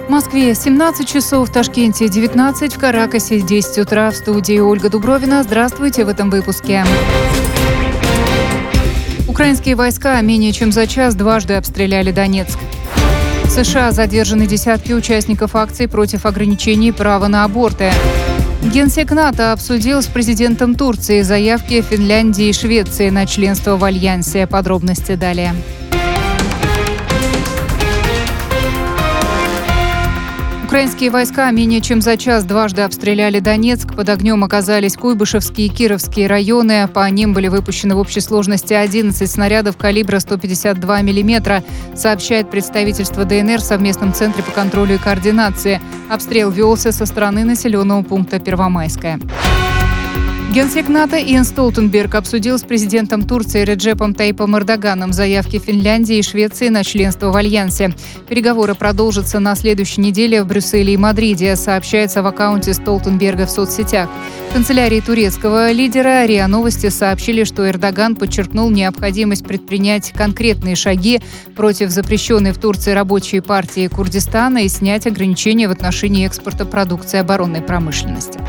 В Москве 17 часов, в Ташкенте 19, в Каракасе 10 утра. В студии Ольга Дубровина. Здравствуйте в этом выпуске. Украинские войска менее чем за час дважды обстреляли Донецк. В США задержаны десятки участников акций против ограничений права на аборты. Генсек НАТО обсудил с президентом Турции заявки Финляндии и Швеции на членство в Альянсе. Подробности далее. Украинские войска менее чем за час дважды обстреляли Донецк. Под огнем оказались Куйбышевские и Кировские районы. По ним были выпущены в общей сложности 11 снарядов калибра 152 мм, сообщает представительство ДНР в совместном центре по контролю и координации. Обстрел велся со стороны населенного пункта Первомайская. Генсек НАТО Йенс Столтенберг обсудил с президентом Турции Реджепом Тайипом Эрдоганом заявки Финляндии и Швеции на членство в Альянсе. Переговоры продолжатся на следующей неделе в Брюсселе и Мадриде, сообщается в аккаунте Столтенберга в соцсетях. В канцелярии турецкого лидера РИА Новости сообщили, что Эрдоган подчеркнул необходимость предпринять конкретные шаги против запрещенной в Турции рабочей партии Курдистана и снять ограничения в отношении экспорта продукции оборонной промышленности.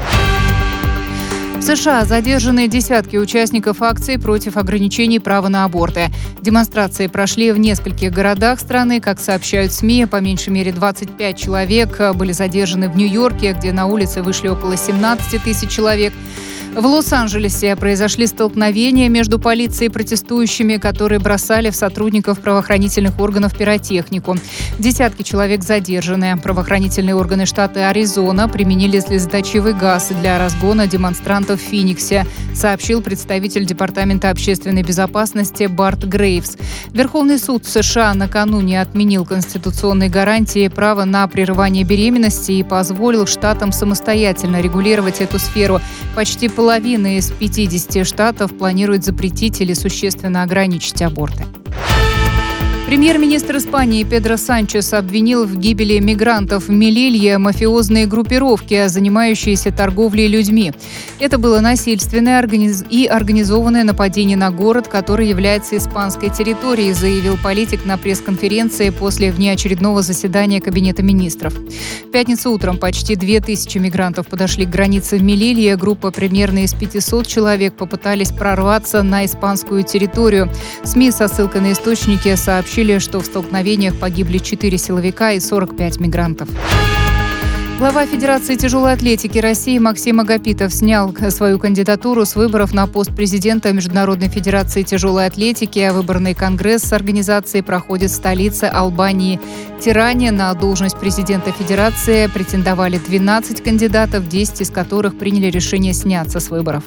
В США задержаны десятки участников акций против ограничений права на аборты. Демонстрации прошли в нескольких городах страны. Как сообщают СМИ, по меньшей мере 25 человек были задержаны в Нью-Йорке, где на улицы вышли около 17 тысяч человек. В Лос-Анджелесе произошли столкновения между полицией и протестующими, которые бросали в сотрудников правоохранительных органов пиротехнику. Десятки человек задержаны. Правоохранительные органы штата Аризона применили слезоточивый газ для разгона демонстрантов в Финиксе, сообщил представитель Департамента общественной безопасности Барт Грейвс. Верховный суд США накануне отменил конституционные гарантии права на прерывание беременности и позволил штатам самостоятельно регулировать эту сферу. Почти половина из 50 штатов планирует запретить или существенно ограничить аборты. Премьер-министр Испании Педро Санчес обвинил в гибели мигрантов в Мелилье мафиозные группировки, занимающиеся торговлей людьми. Это было насильственное и организованное нападение на город, который является испанской территорией, заявил политик на пресс-конференции после внеочередного заседания Кабинета министров. В пятницу утром почти 2000 мигрантов подошли к границе в Мелилье. Группа примерно из 500 человек попытались прорваться на испанскую территорию. СМИ со ссылкой на источники сообщили, что в столкновениях погибли 4 силовика и 45 мигрантов. Глава Федерации тяжелой атлетики России Максим Агапитов снял свою кандидатуру с выборов на пост президента Международной Федерации тяжелой атлетики. Выборный конгресс организации проходит в столице Албании Тиране. На должность президента Федерации претендовали 12 кандидатов, 10 из которых приняли решение сняться с выборов.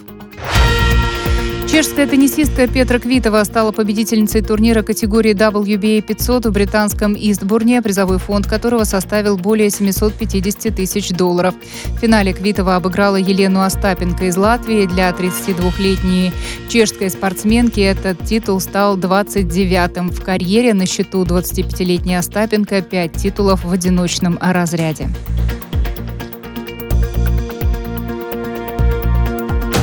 Чешская теннисистка Петра Квитова стала победительницей турнира категории WBA 500 в британском Истборне, призовой фонд которого составил более $750 тысяч. В финале Квитова обыграла Елену Остапенко из Латвии. Для 32-летней чешской спортсменки этот титул стал 29-м в карьере. На счету 25-летней Остапенко 5 титулов в одиночном разряде.